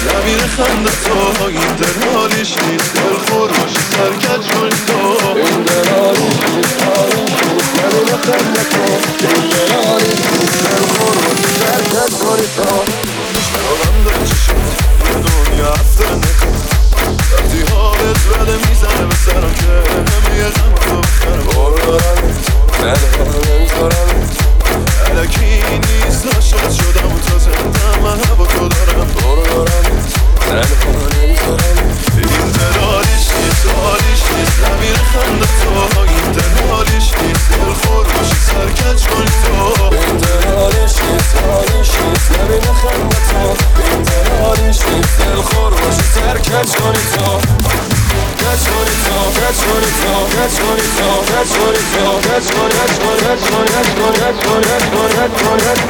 نمیره خنده تو این دل حالیش نیست دلخور باشی سرکج کنی تو این دل حالیش نیست نمیره خنده تو این دل حالیش نیست دلخور باشی سرکج کنی تو شنوم داره چی شد یه دنیا افتر نکن وقتی حالت بده میزنه به سرم که همه یه غم تو بخرم برو دارمت ندارم نمیذارمت الکی نیست عاشق شدم و تا زندم من هوا تو دارم برو دارمت ندارم نمیذارمت این دل حالیش نیست حالیش نیست نمیره خنده تو این دل حالیش نیست دلخور باشی سرکج کنی تو این دل حالیش نیست حالیش نیست نمیره خنده تو این دل حالیش نیست دلخور باشی سرکج کنی تو Catch money, catch money, catch money, catch money, catch money, catch money, catch money, catch money, catch money, catch money, catch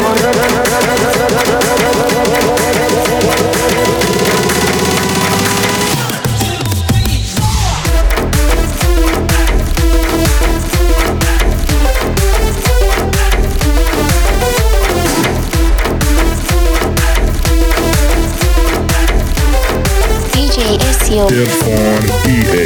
Irfan EA.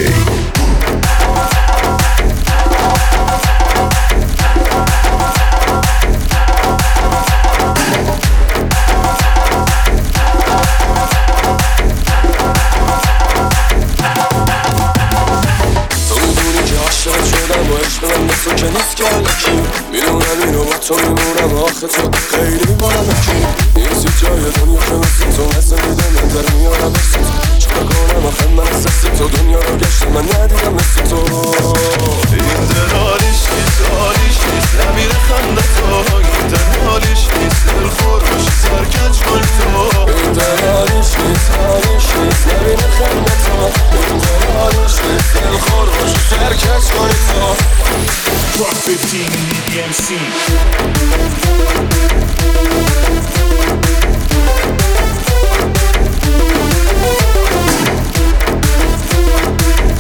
تو که نیست که علکی میدونم اینو با تو میمونم آخه تو خیلی میبارم اکی نیستی جای دنیا که مثل تو مثل میده من در میارم مثل تو چکار کنم آخه من احساسی تو دنیا رو گشتم من ندیدم مثل تو این دل حالیش نیست حالیش نیست نمیره خنده تو این دل حالیش نیست دلخور باشی سرکج کنی تو این دل حالیش نیست حالیش نیست نمیره خنده تو این دل حالیش نیست دلخور باشی سرکج کنی تو Drop 15 in the EMC.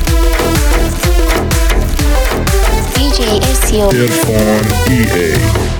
DJ Ezio. Irfan EA.